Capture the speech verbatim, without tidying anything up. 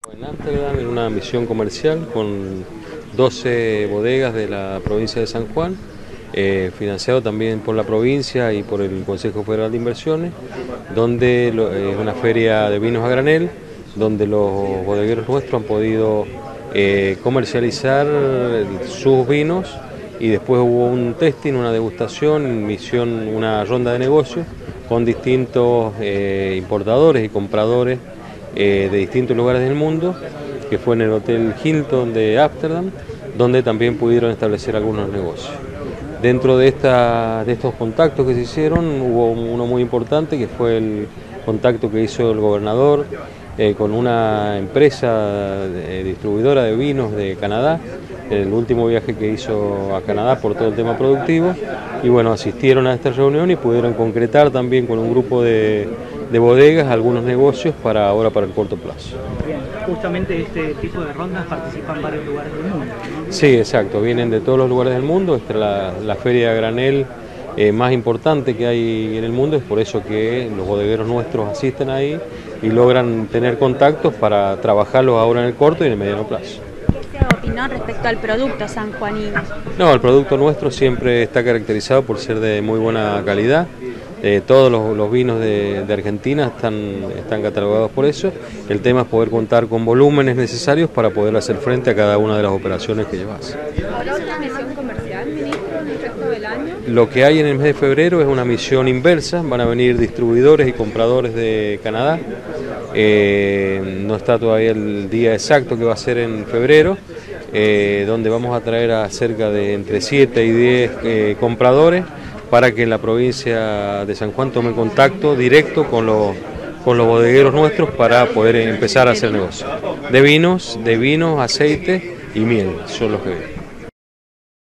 En Ámsterdam, en una misión comercial con doce bodegas de la provincia de San Juan, eh, financiado también por la provincia y por el Consejo Federal de Inversiones, donde es eh, una feria de vinos a granel, donde los bodegueros nuestros han podido eh, comercializar sus vinos, y después hubo un testing, una degustación, misión, una ronda de negocios con distintos eh, importadores y compradores Eh, de distintos lugares del mundo, que fue en el Hotel Hilton de Ámsterdam, donde también pudieron establecer algunos negocios. Dentro de, esta, de estos contactos que se hicieron, hubo uno muy importante, que fue el contacto que hizo el gobernador eh, con una empresa eh, distribuidora de vinos de Canadá, el último viaje que hizo a Canadá por todo el tema productivo, y bueno, asistieron a esta reunión y pudieron concretar también con un grupo de de bodegas, algunos negocios para ahora, para el corto plazo. Bien, justamente este tipo de rondas participan varios lugares del mundo, ¿no? Sí, exacto, vienen de todos los lugares del mundo. Esta es la, la feria a granel eh, más importante que hay en el mundo, es por eso que los bodegueros nuestros asisten ahí y logran tener contactos para trabajarlos ahora en el corto y en el mediano plazo. ¿Qué se opinó respecto al producto sanjuanino? No, el producto nuestro siempre está caracterizado por ser de muy buena calidad. Eh, todos los, los vinos de, de Argentina están, están catalogados por eso. El tema es poder contar con volúmenes necesarios para poder hacer frente a cada una de las operaciones que llevas. ¿Habrá una misión comercial, ministro, en el resto del año? Lo que hay en el mes de febrero es una misión inversa. Van a venir distribuidores y compradores de Canadá. Eh, no está todavía el día exacto que va a ser en febrero, eh, donde vamos a traer a cerca de entre siete y diez eh, compradores, para que la provincia de San Juan tome contacto directo con los, con los bodegueros nuestros para poder empezar a hacer negocio. De vinos, de vinos, aceite y miel, son los que ven.